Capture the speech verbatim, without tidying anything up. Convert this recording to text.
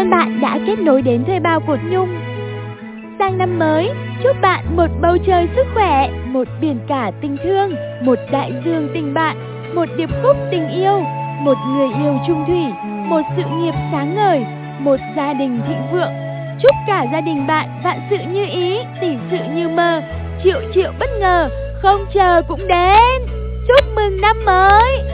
ơn bạn đã kết nối đến Thuê Bao của Nhung. Sang năm mới, chúc bạn một bầu trời sức khỏe, một biển cả tình thương, một đại dương tình bạn, một điệp khúc tình yêu, một người yêu chung thủy, một sự nghiệp sáng ngời, một gia đình thịnh vượng. Chúc cả gia đình bạn vạn sự như ý, tỷ sự như mơ, triệu triệu bất ngờ, không chờ cũng đến. Chúc mừng năm mới!